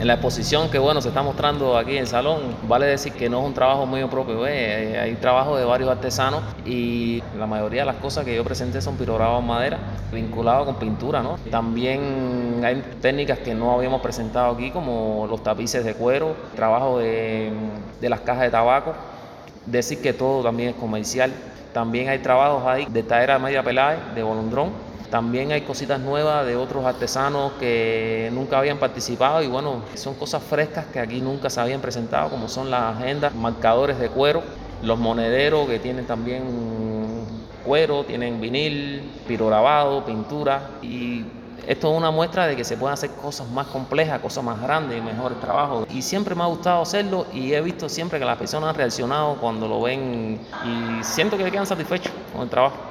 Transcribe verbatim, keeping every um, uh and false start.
En la exposición que bueno se está mostrando aquí en el salón, vale decir que no es un trabajo mío propio, ¿eh? Hay trabajo de varios artesanos y la mayoría de las cosas que yo presenté son pirograbados en madera, vinculados con pintura, ¿no? También hay técnicas que no habíamos presentado aquí, como los tapices de cuero, trabajo de, de las cajas de tabaco. Decir que todo también es comercial. También hay trabajos ahí de taera media pelada, de bolondrón. También hay cositas nuevas de otros artesanos que nunca habían participado y bueno, son cosas frescas que aquí nunca se habían presentado, como son las agendas, marcadores de cuero, los monederos que tienen también cuero, tienen vinil, pirograbado, pintura, y esto es una muestra de que se pueden hacer cosas más complejas, cosas más grandes y mejores trabajos. Y siempre me ha gustado hacerlo y he visto siempre que las personas han reaccionado cuando lo ven y siento que quedan satisfechos con el trabajo.